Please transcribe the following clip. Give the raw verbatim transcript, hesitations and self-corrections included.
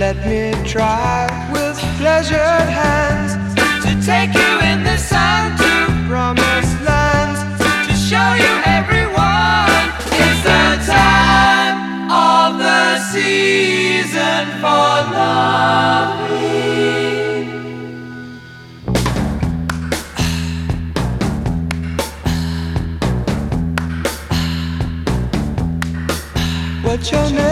Let me try with pleasured hands to take you in the sun to promised lands, to show you everyone. It's the time of the season for loving. What's your name?